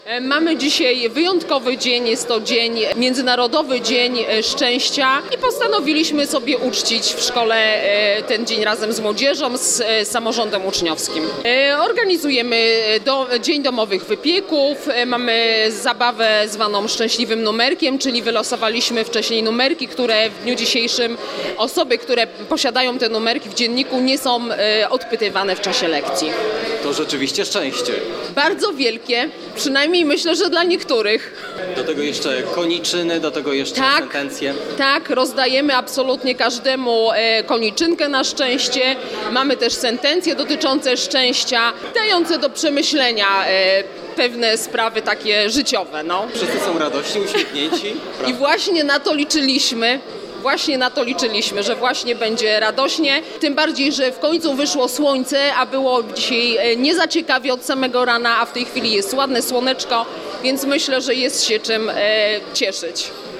Mamy dzisiaj wyjątkowy dzień, jest to Międzynarodowy Dzień Szczęścia i postanowiliśmy sobie uczcić w szkole ten dzień razem z młodzieżą, z samorządem uczniowskim. Organizujemy Dzień Domowych Wypieków, mamy zabawę zwaną Szczęśliwym Numerkiem, czyli wylosowaliśmy wcześniej numerki, które w dniu dzisiejszym osoby, które posiadają te numerki w dzienniku, nie są odpytywane w czasie lekcji. To rzeczywiście szczęście. Bardzo wielkie, przynajmniej myślę, że dla niektórych. Do tego jeszcze koniczyny, do tego jeszcze sentencje. Tak, rozdajemy absolutnie każdemu koniczynkę na szczęście. Mamy też sentencje dotyczące szczęścia, dające do przemyślenia pewne sprawy takie życiowe. No. Wszyscy są radośni, uśmiechnięci. I właśnie na to liczyliśmy. Że właśnie będzie radośnie. Tym bardziej, że w końcu wyszło słońce, a było dzisiaj nie za ciekawie od samego rana, a w tej chwili jest ładne słoneczko, więc myślę, że jest się czym cieszyć.